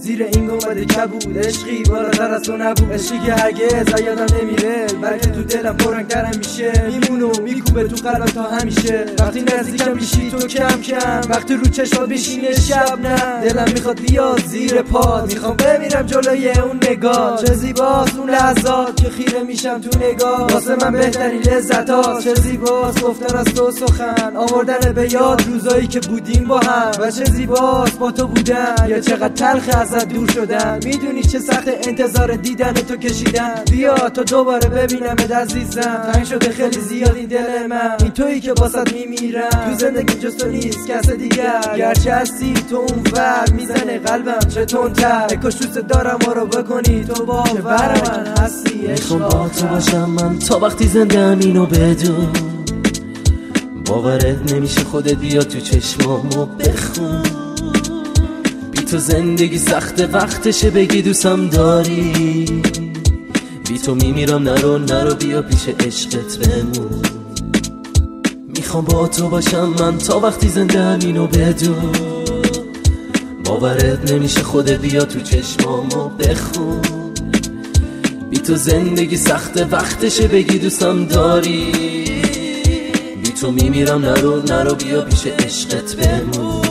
زیر این گنبد کبود عشقی بالاتر از تو نبود، عشقی که هرگز یادم نمیره بلکه تو دلم پررنگ‌تر میشه، میمونه و میکوبه تو قلبم تا همیشه. وقتی نزدیکم میشی تو کم کم، وقتی رو چشمات بشینه شب نه، دلم میخواد بیاد زیر پات، میخوام بمیرم جلوی اون نگاه. چه زیباست اون لحظات که خیره میشم تو نگاه، واسه من بهترین لذتاست. چه زیباست گفتن از تو سخن، آوردن به یاد روزایی که بودیم با هم، و چه زیباست با تو بودن یا چقدر تلخ ازت دور شدن. میدونی چه سخت انتظار دیدن تو کشیدن، بیا تا دوباره ببینمت عزیزم. تنگ شده خیلی زیاد این دل من، این تویی که واسط میمیرم. تو زندگی جز تو نیست کس دیگر، گرچه هستی تو اون ور میزنه قلبم چه تندتر. کاش دوست دارم ما رو بکنی تو باور من هستی. میخوام با تو باشم من تا وقتی زندم اینو بدون، باورت نمیشه خودت بیا تو چشمامو بخون. بی تو زندگی سخته وقتشه بگی دوستم داری، بی تو میمیرم نرو بیا پیش عشقت بمون. میخوام با تو باشم من تا وقتی زندم اینو بدون، باورت نمیشه خودت بیا تو چشمامو بخون. بی تو زندگی سخته وقتشه بگی دوستم داری، بی تو میمیرم نرو بیا پیش عشقت بمون.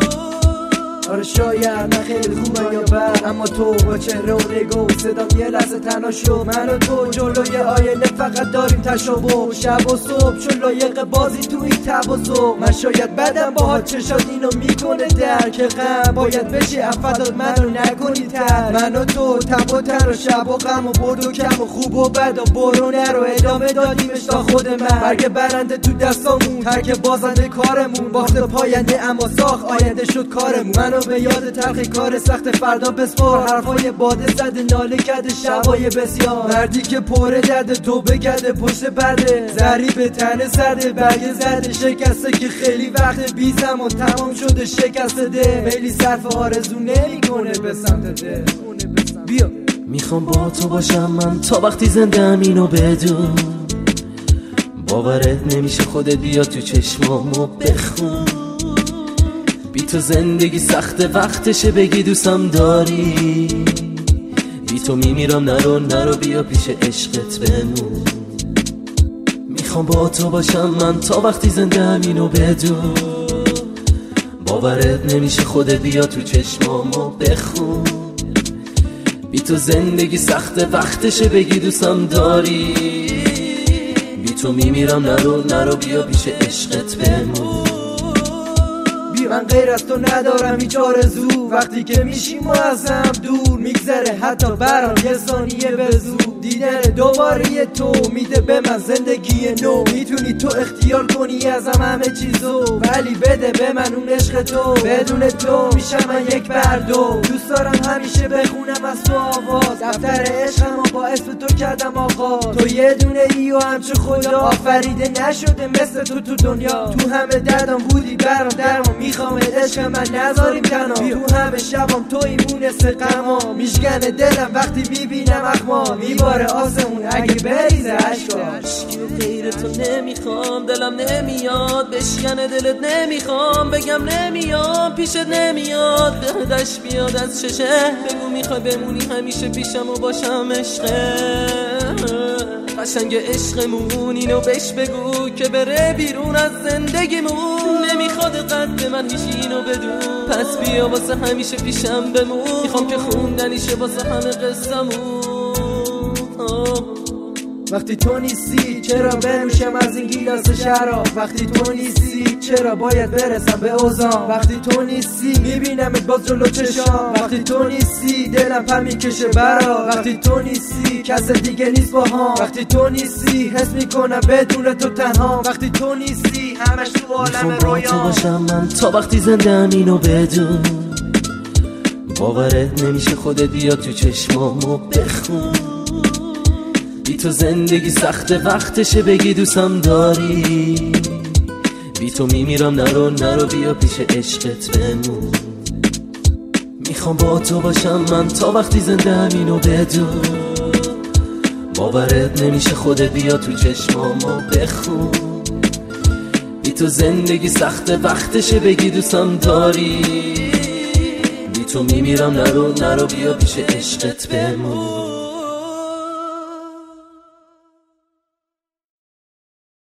آره شاید من خیلی خوبم یا بد، اما تو با چهره و نگاه و صدام یه لحظه تنها شد. من و تو جلوی آینه فقط داریم تشابه، شب و صبح چون لایق بازی تو این تب و صبح. من شاید بدم باهات چشات اینو میکنه درک غم، باید بشی افداد منو نکنی تر. من و تو تب و تر و شب و غم و برد و کم و خوب و بد و برو نرو ادامه دادیمش تا خود من. برگ برنده تو دستامون، ترک بازنده کارمون، باخت پاینده اما ساخت آینده شد کارمون. منو به یاد تلخی کار سخت فردا بسپار، حرفای باده زده ناله کرده شبای بسیار. مردی که پره درد تو بگرده پشت برده، ضریب تنه سرده برگ زده شکسته که خیلی وقت بی زمان تمام شده شکسته ده. میلی صرف آرزو نمی کنه به سمت ده. بیا میخوام با تو باشم من تا وقتی زندم اینو بدون، باورت نمیشه خودت بیا تو چشمامو بخون. بی تو زندگی سخته وقتشه بگی دوستم داری، بی تو میمیرم نرو بیا پیش عشقت بمون. میخوام با تو باشم من تا وقتی زندم اینو بدون، باورت نمیشه خودت بیا تو چشمامو بخون. بی تو زندگی سخته وقتشه بگی دوستم داری، بی تو میمیرم نرو بیا پیش عشقت بمون. من غیر از تو ندارم هیچ آرزو، وقتی که میشیم و از هم دور میگذره حتی برام یه ثانیه به زود. دیدن دوباره تو میده به من زندگی نو، میتونی تو اختیار کنی ازم همه چیزو، ولی بده به من اون عشق تو. بدون تو میشم من یک بردو، دوست دارم همیشه بخونم از تو آواز، دفتر عشقم با اسم تو کردم آغاز. تو یه دونه ای و همچه خدا آفریده نشده مثل تو دنیا. تو همه دردم بودی برام درمان، میخوام عشق من نذاریم تنها. تو همه شبام تو ایمونست غما، میشکنه دلم وقتی میبینم اخمال، میباره آسمون اگه بریزه عشقاش. غیر تو نمیخوام، دلم نمیاد بشکنه دلت، نمیخوام بگم نمیام پیشت، نمیاد بهدش بیاد از چشه. بگو میخوای بمونی همیشه پیشم و باشم عشقه قشنگ عشقمون، اینو بهش بگو که بره بیرون از زندگیمون. نمیخواد قد من هیچ اینو بدون، پس بیا واسه همیشه پیشم بمون. میخوام که خوندنیشه واسه همه قصه‌مون. وقتی تو نیستی چرا بنوشم از این گیلاس شراب، وقتی تو نیستی چرا باید برسم به اوزان، وقتی تو نیستی میبینمت باز جلو چشام، وقتی تو نیستی دلم پر میکشه برا، وقتی تو نیستی کس دیگه نیست با هم، وقتی تو نیستی حس میکنم بدون تو تنها، وقتی تو نیستی همش تو عالم رویا. میخوام با تو باشم من تا وقتی زندم اینو بدون، باورت نمیشه خودت بیا تو چشمامو بخون. بی تو زندگی سخته وقتشه بگی دوستم داری، بی تو میمیرم نرو بیا پیش عشقت بمون. میخوام با تو باشم من تا وقتی زندم اینو بدون، باورت نمیشه خودت بیا تو چشمامو بخون. بی تو زندگی سخته وقتشه بگی دوستم داری، بی تو میمیرم، نرو بیا پیش عشقت بمون.